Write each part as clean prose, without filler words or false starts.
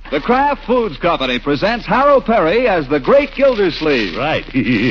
The Kraft Foods Company presents Harold Perry as the Great Gildersleeve. Right.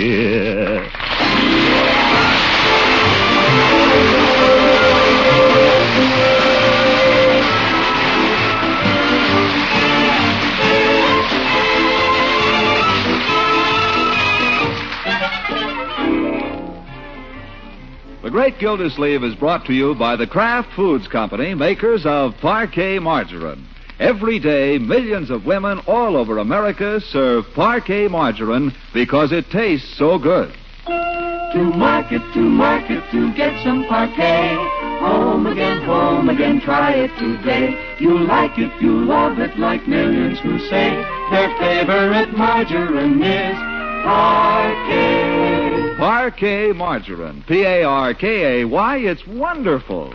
The Great Gildersleeve is brought to you by the Kraft Foods Company, makers of Parquet Margarine. Every day, millions of women all over America serve Parquet Margarine because it tastes so good. To market, to get some Parquet. Home again, try it today. You'll like it, you'll love it, like millions who say their favorite margarine is Parquet. Parquet Margarine. P-A-R-K-A-Y. It's wonderful.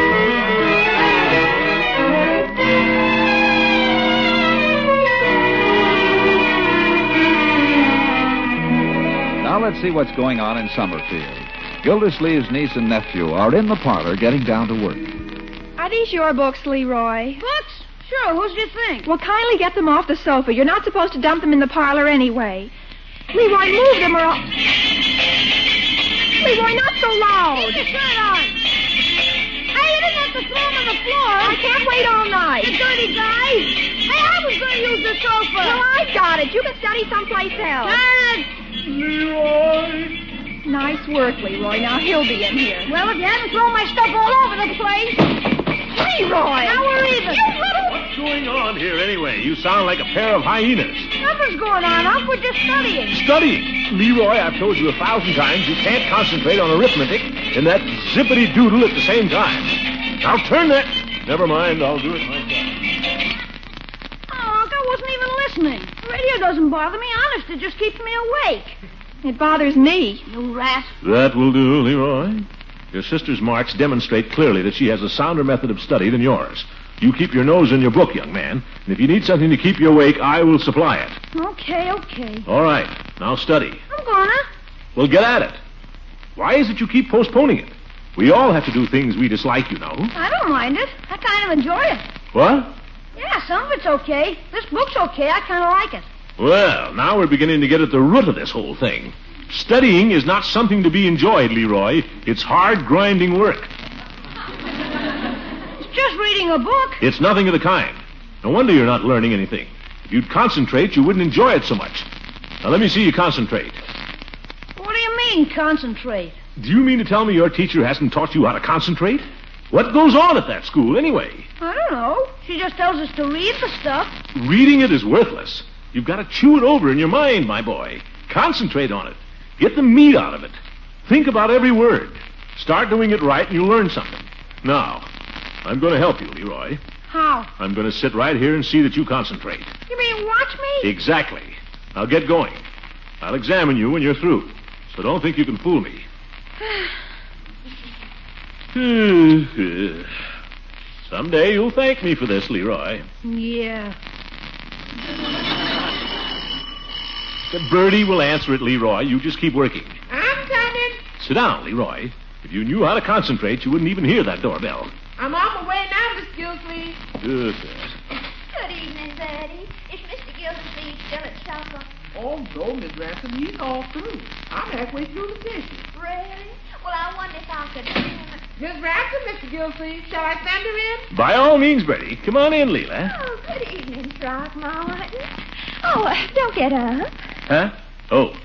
Now let's see what's going on in Summerfield. Gildersleeve's niece and nephew are in the parlor getting down to work. Are these your books, Leroy? Books? Sure, who's do you think? Well, kindly get them off the sofa. You're not supposed to dump them in the parlor anyway. Leroy, move them or I'll... Leroy, not so loud. Keep your shirt on. Hey, you didn't have to throw them on the floor. I can't wait all night. You dirty guy. Hey, I was going to use the sofa. Well, I've got it. You can study someplace else. Leroy. Nice work, Leroy. Now he'll be in here. Well, if you hadn't thrown my stuff all over the place. Leroy! Now we're even. What's going on here anyway? You sound like a pair of hyenas. Nothing's going on, Unc. We're just studying. Studying? Leroy, I've told you 1,000 times you can't concentrate on arithmetic and that zippity-doodle at the same time. Now turn that. Never mind, I'll do it myself. Oh, Unc, I wasn't even listening. The radio doesn't bother me. Honest, it just keeps me awake. It bothers me. You rat. That will do, Leroy. Your sister's marks demonstrate clearly that she has a sounder method of study than yours. You keep your nose in your book, young man. And if you need something to keep you awake, I will supply it. Okay. All right. Now study. I'm gonna. Well, get at it. Why is it you keep postponing it? We all have to do things we dislike, you know. I don't mind it. I kind of enjoy it. What? Yeah, some of it's okay. This book's okay. I kind of like it. Well, now we're beginning to get at the root of this whole thing. Studying is not something to be enjoyed, Leroy. It's hard, grinding work. It's just reading a book. It's nothing of the kind. No wonder you're not learning anything. If you'd concentrate, you wouldn't enjoy it so much. Now, let me see you concentrate. What do you mean, concentrate? Do you mean to tell me your teacher hasn't taught you how to concentrate? What goes on at that school, anyway? I don't know. She just tells us to read the stuff. Reading it is worthless. You've got to chew it over in your mind, my boy. Concentrate on it. Get the meat out of it. Think about every word. Start doing it right and you'll learn something. Now, I'm going to help you, Leroy. How? I'm going to sit right here and see that you concentrate. You mean watch me? Exactly. Now get going. I'll examine you when you're through. So don't think you can fool me. Someday you'll thank me for this, Leroy. Yeah. The birdie will answer it, Leroy. You just keep working. I'm coming. Sit down, Leroy. If you knew how to concentrate, you wouldn't even hear that doorbell. I'm on my way now, Miss Gilsleeve. Good. Good evening, Betty. Is Mr. Gildersleeve still at supper? Oh, no, Miss Ransom, he's all through. I'm halfway through the dishes. Really? Well, I wonder if I could... Miss Ransom, Mr. Gilsleeve, shall I send her in? By all means, Bertie. Come on in, Leela. Oh, good evening, Throckmorton. Oh, don't get up. Huh? Oh.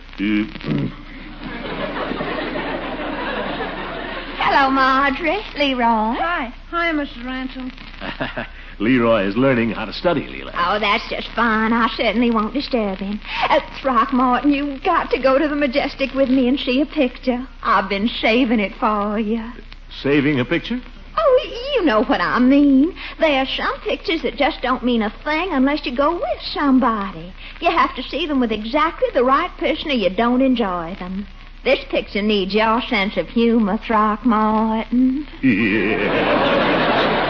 Hello, Marjorie. Leroy. Hi, Mrs. Ransom. Leroy is learning how to study, Leela. Oh, that's just fine. I certainly won't disturb him. Throckmorton, you've got to go to the Majestic with me and see a picture. I've been saving it for you. Saving a picture? Oh, you know what I mean. There are some pictures that just don't mean a thing unless you go with somebody. You have to see them with exactly the right person or you don't enjoy them. This picture needs your sense of humor, Throckmorton. Yeah.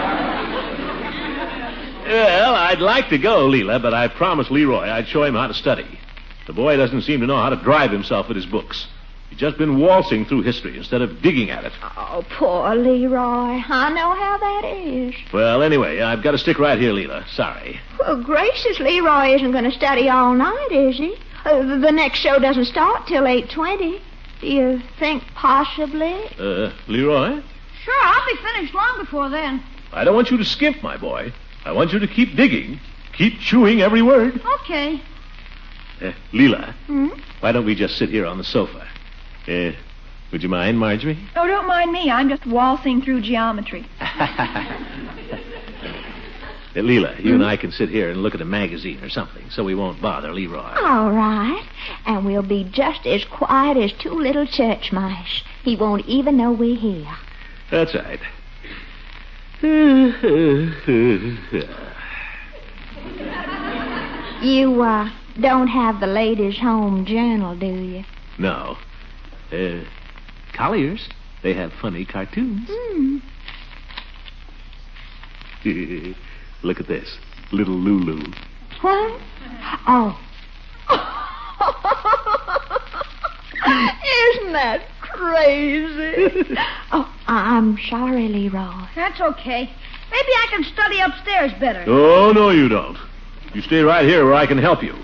Well, I'd like to go, Leela, but I promised Leroy I'd show him how to study. The boy doesn't seem to know how to drive himself at his books. You've just been waltzing through history instead of digging at it. Oh, poor Leroy. I know how that is. Well, anyway, I've got to stick right here, Leela. Sorry. Well, gracious, Leroy isn't going to study all night, is he? The next show doesn't start till 8:20. Do you think possibly? Leroy? Sure, I'll be finished long before then. I don't want you to skimp, my boy. I want you to keep digging. Keep chewing every word. Okay. Leela, why don't we just sit here on the sofa? Would you mind, Marjorie? Oh, don't mind me. I'm just waltzing through geometry. Leela, you and I can sit here and look at a magazine or something, so we won't bother Leroy. All right. And we'll be just as quiet as two little church mice. He won't even know we're here. That's right. You, don't have the ladies' home journal, do you? No. Colliers, they have funny cartoons. Look at this. Little Lulu. What? Oh. Isn't that crazy? Oh, I'm sorry, Leroy. That's okay. Maybe I can study upstairs better. Oh, no, you don't. You stay right here where I can help you.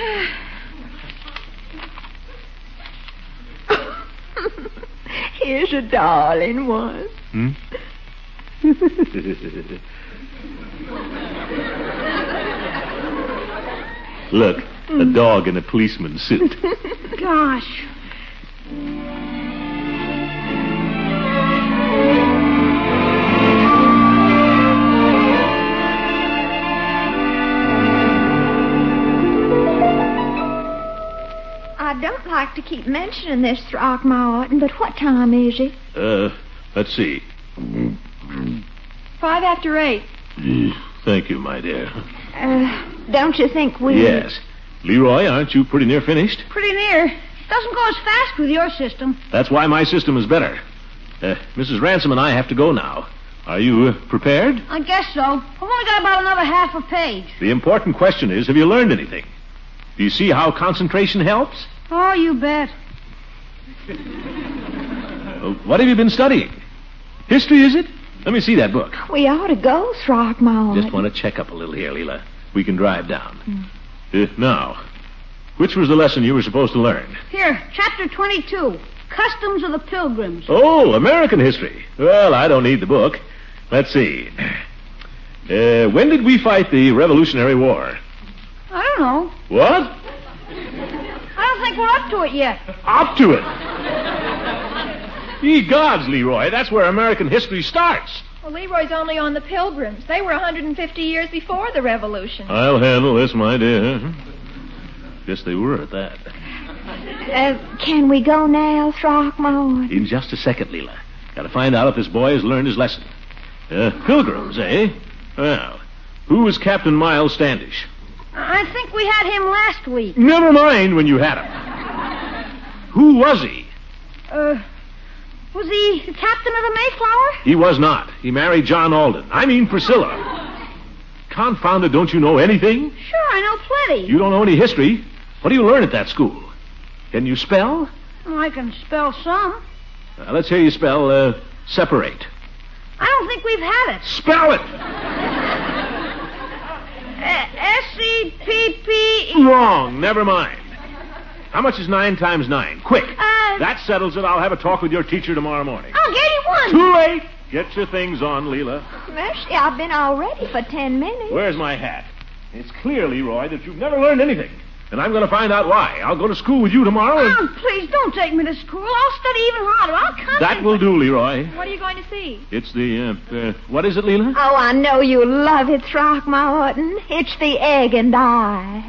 Here's a darling one. Look, a dog in a policeman's suit. Gosh. I don't like to keep mentioning this, Throckmorton, but what time is it? Let's see. 8:05. Thank you, my dear. Don't you think we... Yes. Leroy, aren't you pretty near finished? Pretty near. Doesn't go as fast with your system. That's why my system is better. Mrs. Ransom and I have to go now. Are you prepared? I guess so. I've only got about another half a page. The important question is, have you learned anything? Do you see how concentration helps? Oh, you bet. What have you been studying? History, is it? Let me see that book. We ought to go, Throckmorton. Just want to check up a little here, Leela. We can drive down. Now, which was the lesson you were supposed to learn? Here, chapter 22. Customs of the Pilgrims. Oh, American history. Well, I don't need the book. Let's see. When did we fight the Revolutionary War? I don't know. What? I don't think we're up to it yet. Up to it? Ye gods, Leroy, that's where American history starts. Well, Leroy's only on the Pilgrims. They were 150 years before the Revolution. I'll handle this, my dear. Guess they were at that. Can we go now, Throckmorton? In just a second, Leela. Got to find out if this boy has learned his lesson. Pilgrims, eh? Well, who was Captain Miles Standish? I think we had him last week. Never mind when you had him. Who was he? Was he the captain of the Mayflower? He was not. He married John Alden. I mean Priscilla. Confound it, don't you know anything? Sure, I know plenty. You don't know any history. What do you learn at that school? Can you spell? Oh, I can spell some. Let's hear you spell separate. I don't think we've had it. Spell it! S-E-P-P-E... Wrong. Never mind. How much is 9 times 9? Quick. That settles it. I'll have a talk with your teacher tomorrow morning. I'll get you one. Too late. Get your things on, Leela. Mercy, I've been all ready for 10 minutes. Where's my hat? It's clear, Leroy, that you've never learned anything. And I'm going to find out why. I'll go to school with you tomorrow and... Oh, please, don't take me to school. I'll study even harder. I'll concentrate. That will do, Leroy. What are you going to see? It's the, what is it, Leela? Oh, I know you love it, Throckmorton. It's the Egg and I.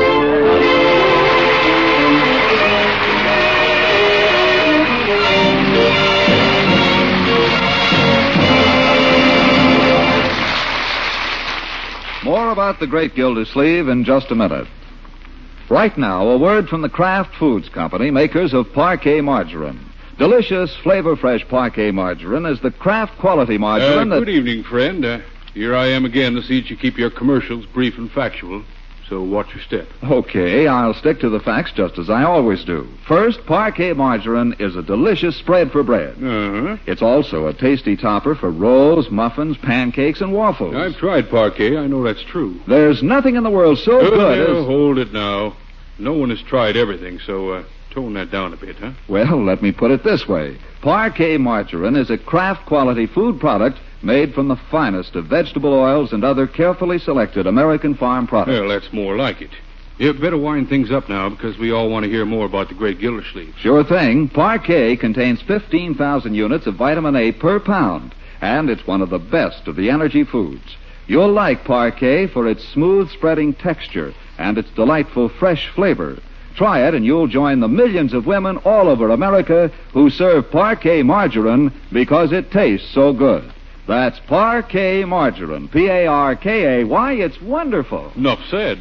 More about the Great Gildersleeve in just a minute. Right now, a word from the Kraft Foods Company, makers of Parquet Margarine. Delicious, flavor-fresh Parquet Margarine is the Kraft quality margarine Good evening, friend. Here I am again to see that you keep your commercials brief and factual. So watch your step. Okay, I'll stick to the facts just as I always do. First, Parquet margarine is a delicious spread for bread. Uh-huh. It's also a tasty topper for rolls, muffins, pancakes, and waffles. I've tried Parquet. I know that's true. There's nothing in the world so good as... Hold it now. No one has tried everything, so tone that down a bit, huh? Well, let me put it this way. Parquet margarine is a craft-quality food product made from the finest of vegetable oils and other carefully selected American farm products. Well, that's more like it. You better wind things up now because we all want to hear more about the great Gildersleeve. Sure thing. Parquet contains 15,000 units of vitamin A per pound, and it's one of the best of the energy foods. You'll like Parquet for its smooth spreading texture and its delightful fresh flavor. Try it and you'll join the millions of women all over America who serve Parquet margarine because it tastes so good. That's Parquet margarine. Parkay. It's wonderful. Enough said.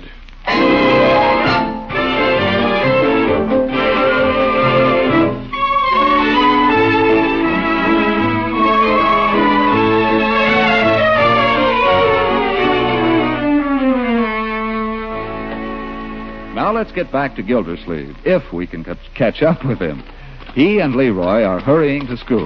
Now let's get back to Gildersleeve, if we can catch up with him. He and Leroy are hurrying to school.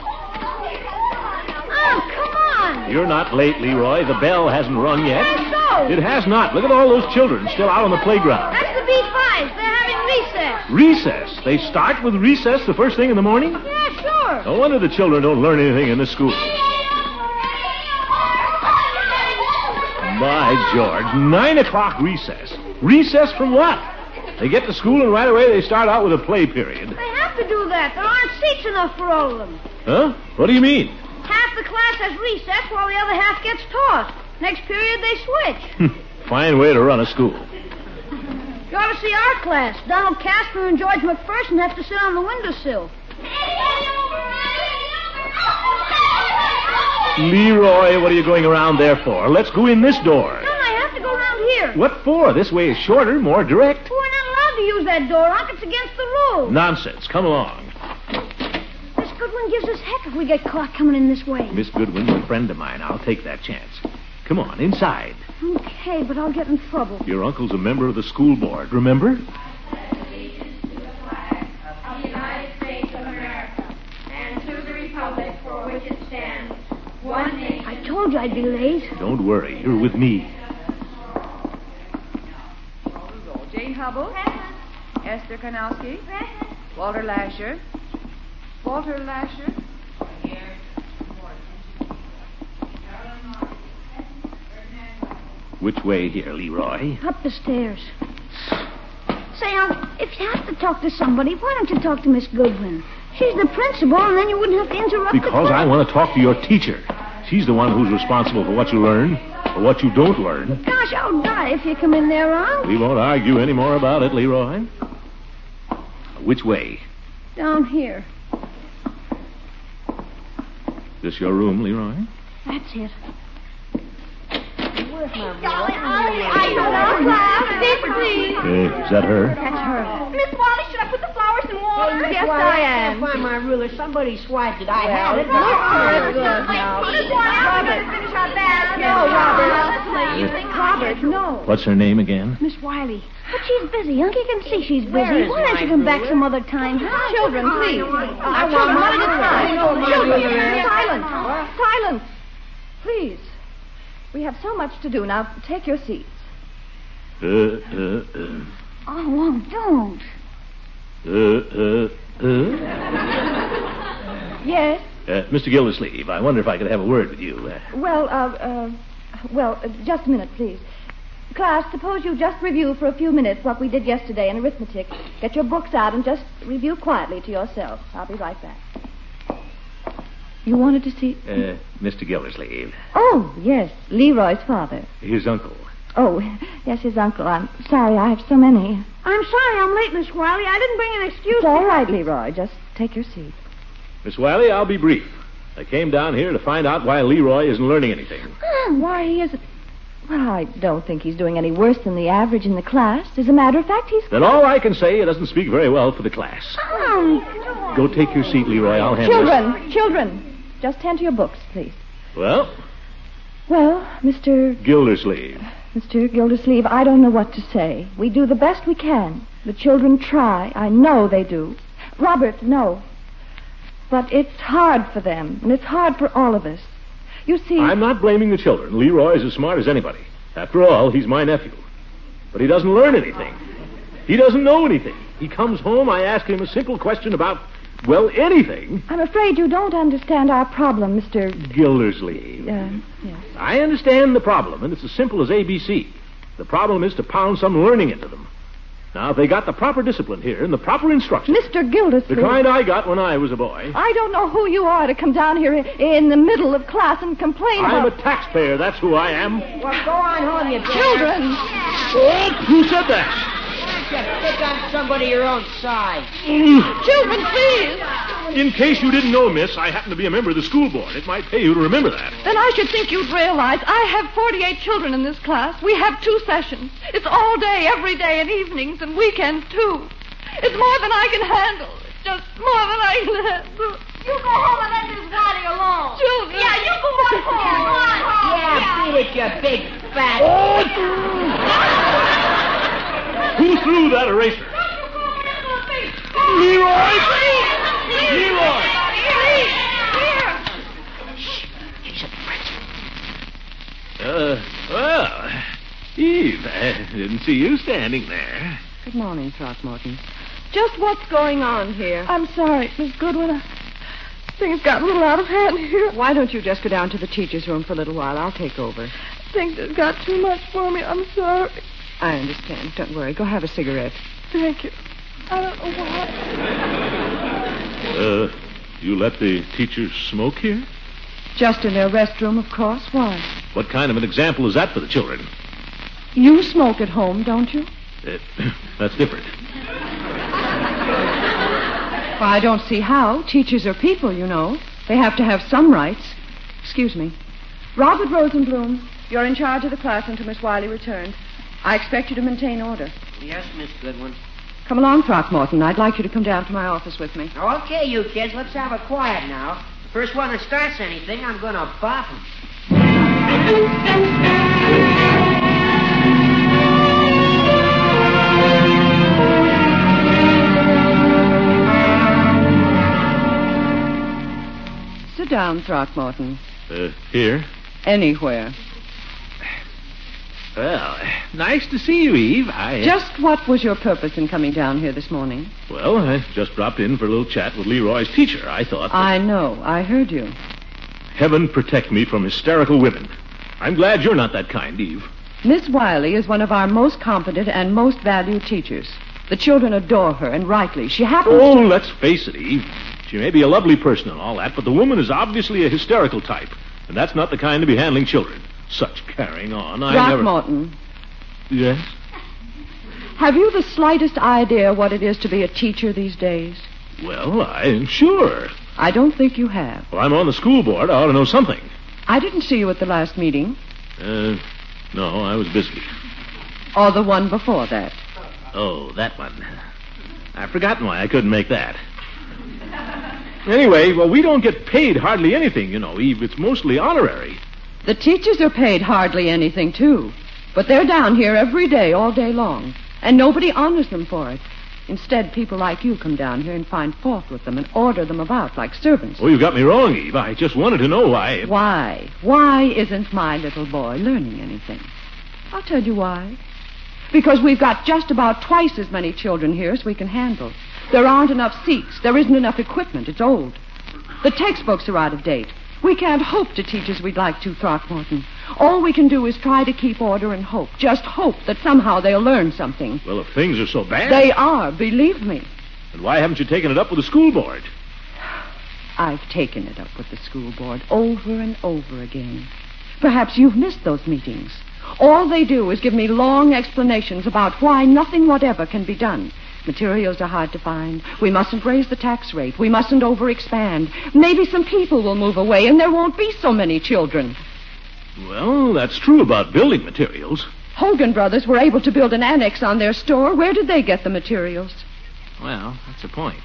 You're not late, Leroy. The bell hasn't rung yet. How so? It has not. Look at all those children still out on the playground. That's the B5s. They're having recess. Recess? They start with recess the first thing in the morning? Yeah, sure. No wonder the children don't learn anything in this school. By George, 9 o'clock recess. Recess from what? They get to school and right away they start out with a play period. They have to do that. There aren't seats enough for all of them. Huh? What do you mean? Half the class has recess while the other half gets taught. Next period they switch. Fine way to run a school. You ought to see our class. Donald Casper and George McPherson have to sit on the windowsill. Leroy, what are you going around there for? Let's go in this door. No, I have to go around here. What for? This way is shorter, more direct. We're not allowed to use that door, Unc. It's against the rules. Nonsense. Come along. Miss Goodwin gives us heck if we get caught coming in this way. Miss Goodwin's a friend of mine. I'll take that chance. Come on, inside. Okay, but I'll get in trouble. Your uncle's a member of the school board, remember? I told you I'd be late. Don't worry. You're with me. Jane Hubble. Esther Kanowski. Walter Lasher. Walter Lasher. Which way here, Leroy? Up the stairs. Say, Unc, if you have to talk to somebody, why don't you talk to Miss Goodwin? She's the principal, and then you wouldn't have to interrupt Because I want to talk to your teacher. She's the one who's responsible for what you learn, or what you don't learn. Gosh, I'll die if you come in there, Unc. We won't argue any more about it, Leroy. Which way? Down here. This your room, Leroy? That's it. Where's my class. Sit, please. Is that her? That's her. Miss Wally, should I put the flowers in water? Yes, I am. Find my ruler. Somebody swiped it. I had it. Miss Wally, I'm going to finish our bath. Robert, no. What's her name again? Miss Wiley. But she's busy. Unc, you can see she's busy. Why don't you come back some other time? Children, please. I want my Children, ruler. Silence. Please. We have so much to do. Now, take your seats. Oh, Unc, don't. Yes? Mr. Gildersleeve, I wonder if I could have a word with you. Just a minute, please. Class, suppose you just review for a few minutes what we did yesterday in arithmetic. Get your books out and just review quietly to yourself. I'll be right back. You wanted to see... Mr. Gildersleeve. Oh, yes, Leroy's father. His uncle. Oh, yes, his uncle. I'm sorry, I have so many. I'm sorry I'm late, Miss Wiley. I didn't bring an excuse. It's all right, Leroy. Just take your seat. Miss Wiley, I'll be brief. I came down here to find out why Leroy isn't learning anything. Why he isn't... Well, I don't think he's doing any worse than the average in the class. As a matter of fact, he's... Then all I can say, it doesn't speak very well for the class. Go take your seat, Leroy. I'll handle this. Children, just tend to your books, please. Well, Mr... Gildersleeve. Mr. Gildersleeve, I don't know what to say. We do the best we can. The children try. I know they do. Robert, no. But it's hard for them, and it's hard for all of us. You see... I'm not blaming the children. Leroy is as smart as anybody. After all, he's my nephew. But he doesn't learn anything. He doesn't know anything. He comes home, I ask him a simple question about, well, anything. I'm afraid you don't understand our problem, Mr. Gildersleeve. Yes. I understand the problem, and it's as simple as ABC. The problem is to pound some learning into them. Now, if they got the proper discipline here and the proper instruction... Mr. Gildersleeve... The kind I got when I was a boy... I don't know who you are to come down here in the middle of class and complain I'm about... a taxpayer, that's who I am. Well, go on home, you Children! Oh, who said that? Pick on somebody your own size. Children, please! In case you didn't know, miss, I happen to be a member of the school board. It might pay you to remember that. Then I should think you'd realize I have 48 children in this class. We have 2 sessions. It's all day, every day, and evenings and weekends, too. It's more than I can handle. It's just more than I can handle. You go home and let Miss Wiley alone. Children. Yeah, you go on home. Yeah, beat it, you big fat... Who threw that eraser? Leroy! Leroy! He's a principal. Well, Eve, I didn't see you standing there. Good morning, Throckmorton. Just what's going on here? I'm sorry, Miss Goodwin. Things got a little out of hand here. Why don't you just go down to the teacher's room for a little while? I'll take over. Things have got too much for me. I'm sorry. I understand. Don't worry. Go have a cigarette. Thank you. I don't know why. You let the teachers smoke here? Just in their restroom, of course. Why? What kind of an example is that for the children? You smoke at home, don't you? That's different. Well, I don't see how. Teachers are people, you know. They have to have some rights. Excuse me. Robert Rosenblum, you're in charge of the class until Miss Wiley returns. I expect you to maintain order. Yes, Miss Goodwin. Come along, Throckmorton. I'd like you to come down to my office with me. Okay, you kids, let's have a quiet now. The first one that starts anything, I'm going to bop him. Sit down, Throckmorton. Here? Anywhere. Well, nice to see you, Eve. Just what was your purpose in coming down here this morning? Well, I just dropped in for a little chat with Leroy's teacher. I thought... I know. I heard you. Heaven protect me from hysterical women. I'm glad you're not that kind, Eve. Miss Wiley is one of our most competent and most valued teachers. The children adore her, and rightly. She happens to... let's face it, Eve. She may be a lovely person and all that, but the woman is obviously a hysterical type. And that's not the kind to be handling children. Such carrying on. Throckmorton. Yes? Have you the slightest idea what it is to be a teacher these days? Well, I'm sure. I don't think you have. Well, I'm on the school board. I ought to know something. I didn't see you at the last meeting. No, I was busy. Or the one before that. Oh, that one. I've forgotten why I couldn't make that. Anyway, well, we don't get paid hardly anything, you know, Eve. It's mostly honorary. The teachers are paid hardly anything, too. But they're down here every day, all day long. And nobody honors them for it. Instead, people like you come down here and find fault with them and order them about like servants. Oh, you got me wrong, Eve. I just wanted to know why. Why? Why isn't my little boy learning anything? I'll tell you why. Because we've got just about twice as many children here as we can handle. There aren't enough seats. There isn't enough equipment. It's old. The textbooks are out of date. We can't hope to teach as we'd like to, Throckmorton. All we can do is try to keep order and hope. Just hope that somehow they'll learn something. Well, if things are so bad... They are, believe me. And why haven't you taken it up with the school board? I've taken it up with the school board over and over again. Perhaps you've missed those meetings. All they do is give me long explanations about why nothing whatever can be done. Materials are hard to find. We mustn't raise the tax rate. We mustn't overexpand. Maybe some people will move away and there won't be so many children. Well, that's true about building materials. Hogan Brothers were able to build an annex on their store. Where did they get the materials? Well, that's a point.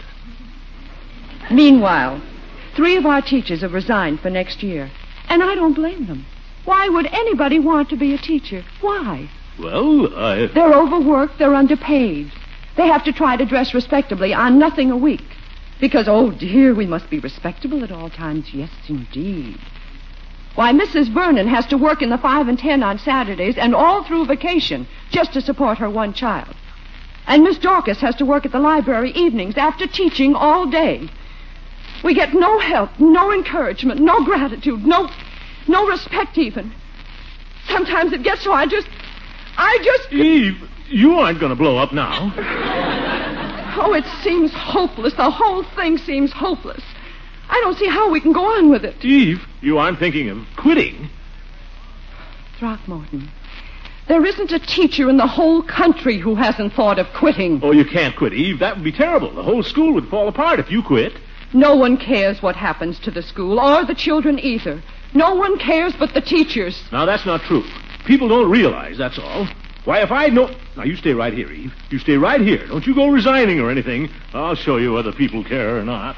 Meanwhile, 3 of our teachers have resigned for next year. And I don't blame them. Why would anybody want to be a teacher? Why? Well, They're overworked. They're underpaid. They have to try to dress respectably on nothing a week. Because, oh, dear, we must be respectable at all times. Yes, indeed. Why, Mrs. Vernon has to work in the 5 and 10 on Saturdays and all through vacation just to support her one child. And Miss Dorcas has to work at the library evenings after teaching all day. We get no help, no encouragement, no gratitude, no respect even. Sometimes it gets so I just... Eve, you aren't going to blow up now. Oh, it seems hopeless. The whole thing seems hopeless. I don't see how we can go on with it. Eve, you aren't thinking of quitting. Throckmorton, there isn't a teacher in the whole country who hasn't thought of quitting. Oh, you can't quit, Eve. That would be terrible. The whole school would fall apart if you quit. No one cares what happens to the school, or the children either. No one cares but the teachers. Now, that's not true. People don't realize, that's all. Why, if I know... Now, you stay right here, Eve. You stay right here. Don't you go resigning or anything. I'll show you whether people care or not.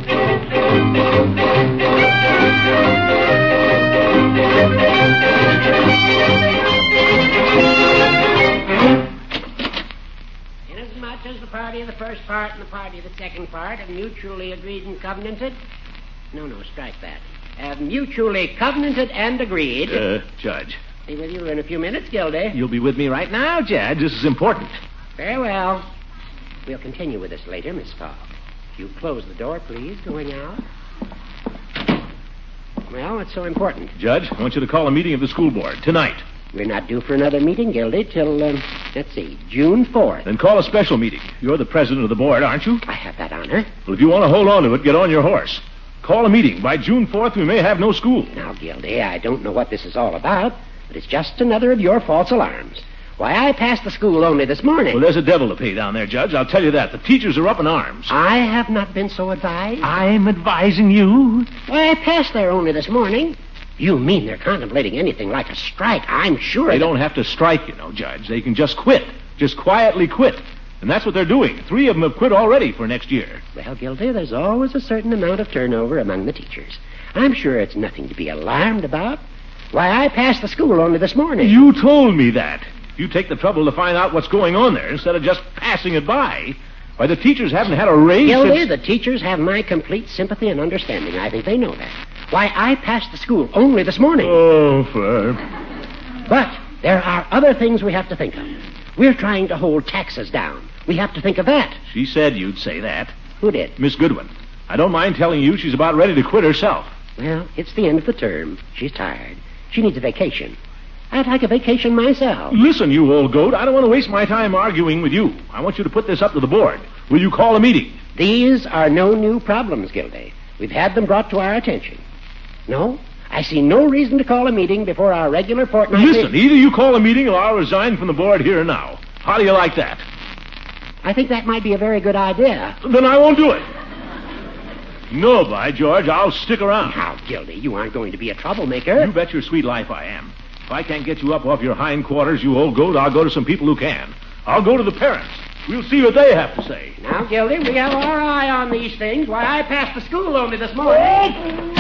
Inasmuch as the party of the first part and the party of the second part have mutually agreed and covenanted... No, strike that. Have mutually covenanted and agreed... Judge... Be with you in a few minutes, Gildy. You'll be with me right now, Judge. This is important. Very well. We'll continue with this later, Miss Fogg. If you close the door, please, going out. Well, what's so important? Judge, I want you to call a meeting of the school board tonight. We're not due for another meeting, Gildy, till, June 4th. Then call a special meeting. You're the president of the board, aren't you? I have that honor. Well, if you want to hold on to it, get on your horse. Call a meeting. By June 4th, we may have no school. Now, Gildy, I don't know what this is all about, but it's just another of your false alarms. Why, I passed the school only this morning. Well, there's a devil to pay down there, Judge. I'll tell you that. The teachers are up in arms. I have not been so advised. I'm advising you. Why, I passed there only this morning. You mean they're contemplating anything like a strike? I'm sure they don't have to strike, Judge. They can just quit. Just quietly quit. And that's what they're doing. 3 of them have quit already for next year. Well, Gildy, there's always a certain amount of turnover among the teachers. I'm sure it's nothing to be alarmed about. Why, I passed the school only this morning. You told me that. You take the trouble to find out what's going on there instead of just passing it by. Why, the teachers haven't had a raise Gildy, the teachers have my complete sympathy and understanding. I think they know that. Why, I passed the school only this morning. Oh, Ferb. But there are other things we have to think of. We're trying to hold taxes down. We have to think of that. She said you'd say that. Who did? Miss Goodwin. I don't mind telling you she's about ready to quit herself. Well, it's the end of the term. She's tired. She needs a vacation. I'd like a vacation myself. Listen, you old goat, I don't want to waste my time arguing with you. I want you to put this up to the board. Will you call a meeting? These are no new problems, Gildy. We've had them brought to our attention. No, I see no reason to call a meeting before our regular fortnightly... Listen, either you call a meeting or I'll resign from the board here and now. How do you like that? I think that might be a very good idea. Then I won't do it. No, by George, I'll stick around. Now, Gildy, you aren't going to be a troublemaker. You bet your sweet life I am. If I can't get you up off your hindquarters, you old goat, I'll go to some people who can. I'll go to the parents. We'll see what they have to say. Now, Gildy, we have our eye on these things. Why, I passed the school only this morning.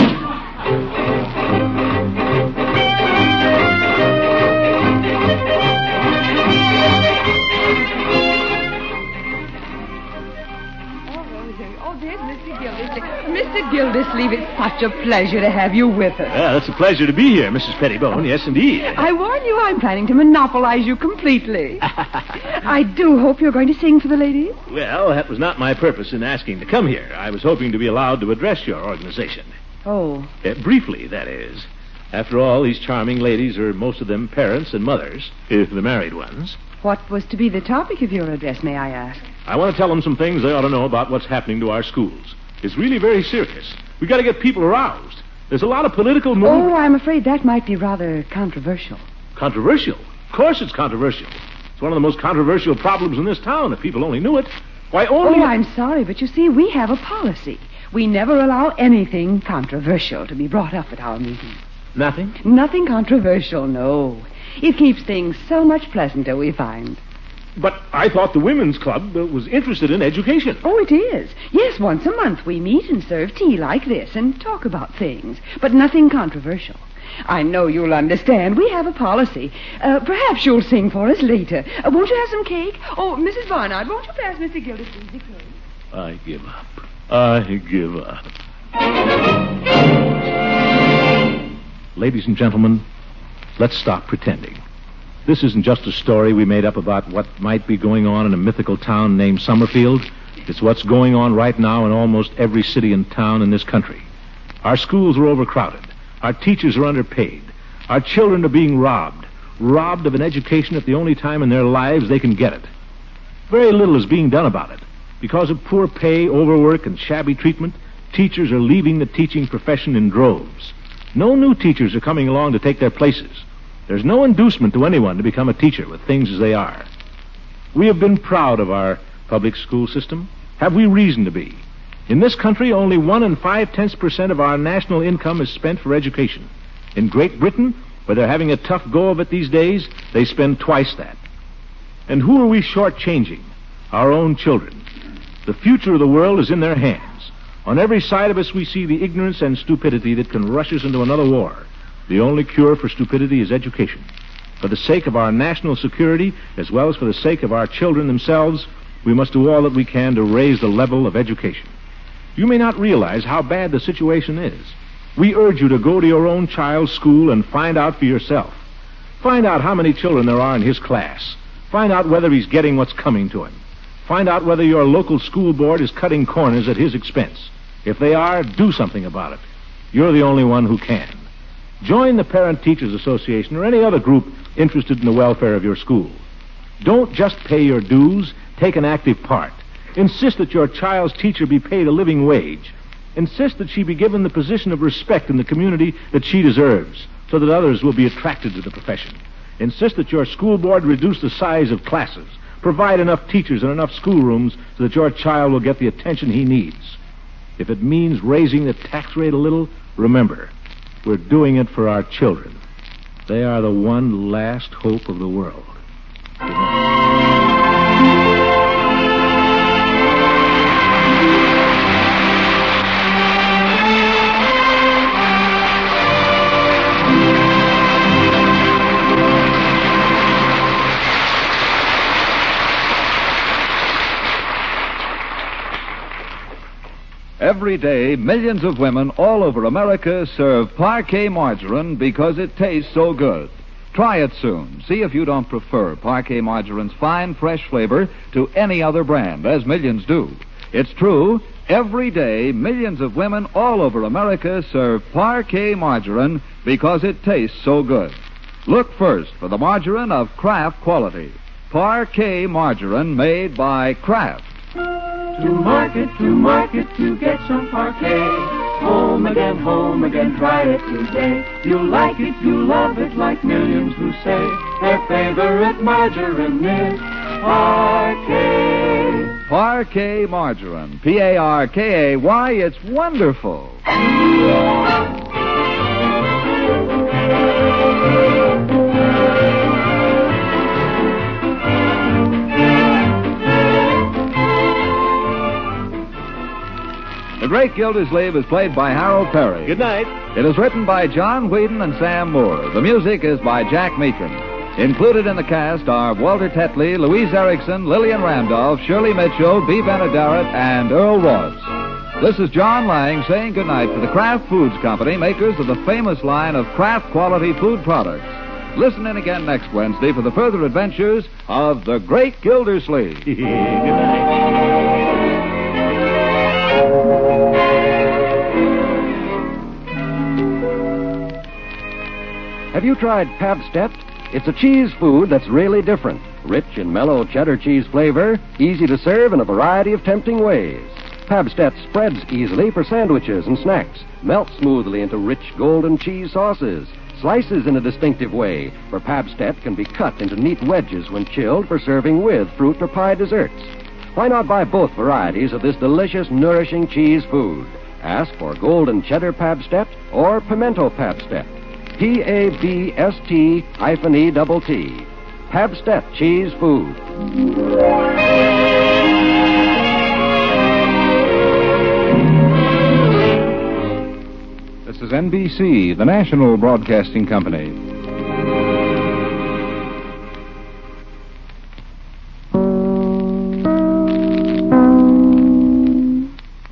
Mr. Gildersleeve, it's such a pleasure to have you with us. Well, it's a pleasure to be here, Mrs. Pettibone. Yes, indeed. I warn you, I'm planning to monopolize you completely. I do hope you're going to sing for the ladies. Well, that was not my purpose in asking to come here. I was hoping to be allowed to address your organization. Oh. Briefly, that is. After all, these charming ladies are most of them parents and mothers, if the married ones. What was to be the topic of your address, may I ask? I want to tell them some things they ought to know about what's happening to our schools. It's really very serious. We've got to get people aroused. There's a lot of political movement. Oh, I'm afraid that might be rather controversial. Controversial? Of course it's controversial. It's one of the most controversial problems in this town, if people only knew it. Why, only... Oh, I'm sorry, but you see, we have a policy. We never allow anything controversial to be brought up at our meetings. Nothing? Nothing controversial, no. It keeps things so much pleasanter, we find. But I thought the Women's Club was interested in education. Oh, it is. Yes, once a month we meet and serve tea like this and talk about things, but nothing controversial. I know you'll understand. We have a policy. Perhaps you'll sing for us later. Won't you have some cake? Oh, Mrs. Barnard, won't you pass Mr. Gildersleeve the cake? I give up. I give up. Ladies and gentlemen, let's stop pretending. This isn't just a story we made up about what might be going on in a mythical town named Summerfield. It's what's going on right now in almost every city and town in this country. Our schools are overcrowded. Our teachers are underpaid. Our children are being robbed of an education at the only time in their lives they can get it. Very little is being done about it. Because of poor pay, overwork, and shabby treatment, teachers are leaving the teaching profession in droves. No new teachers are coming along to take their places. There's no inducement to anyone to become a teacher with things as they are. We have been proud of our public school system. Have we reason to be? In this country, only 1 5/10% of our national income is spent for education. In Great Britain, where they're having a tough go of it these days, they spend twice that. And who are we shortchanging? Our own children. The future of the world is in their hands. On every side of us, we see the ignorance and stupidity that can rush us into another war. The only cure for stupidity is education. For the sake of our national security, as well as for the sake of our children themselves, we must do all that we can to raise the level of education. You may not realize how bad the situation is. We urge you to go to your own child's school and find out for yourself. Find out how many children there are in his class. Find out whether he's getting what's coming to him. Find out whether your local school board is cutting corners at his expense. If they are, do something about it. You're the only one who can. Join the Parent Teachers Association or any other group interested in the welfare of your school. Don't just pay your dues, take an active part. Insist that your child's teacher be paid a living wage. Insist that she be given the position of respect in the community that she deserves, so that others will be attracted to the profession. Insist that your school board reduce the size of classes. Provide enough teachers and enough schoolrooms so that your child will get the attention he needs. If it means raising the tax rate a little, remember, we're doing it for our children. They are the one last hope of the world. Good night. Every day, millions of women all over America serve Parquet margarine because it tastes so good. Try it soon. See if you don't prefer Parquet margarine's fine, fresh flavor to any other brand, as millions do. It's true, every day, millions of women all over America serve Parquet margarine because it tastes so good. Look first for the margarine of Kraft quality. Parquet margarine made by Kraft. To market, to get some Parquet. Home again, try it today. You'll like it, you'll love it, like millions who say their favorite margarine is Parquet. Parquet margarine. Parkay. It's wonderful. The Great Gildersleeve is played by Harold Perry. Good night. It is written by John Whedon and Sam Moore. The music is by Jack Meakin. Included in the cast are Walter Tetley, Louise Erickson, Lillian Randolph, Shirley Mitchell, Bea Benaderet, and Earl Ross. This is John Lang saying goodnight for the Kraft Foods Company, makers of the famous line of Kraft quality food products. Listen in again next Wednesday for the further adventures of the Great Gildersleeve. Good night. Have you tried Pabst-ett? It's a cheese food that's really different. Rich and mellow cheddar cheese flavor, easy to serve in a variety of tempting ways. Pabst-ett spreads easily for sandwiches and snacks, melts smoothly into rich golden cheese sauces, slices in a distinctive way, for Pabst-ett can be cut into neat wedges when chilled for serving with fruit or pie desserts. Why not buy both varieties of this delicious, nourishing cheese food? Ask for golden cheddar Pabst-ett or pimento Pabst-ett. Pabst-E-T-T. Pabst-ett cheese food. The This is NBC, the national broadcasting company.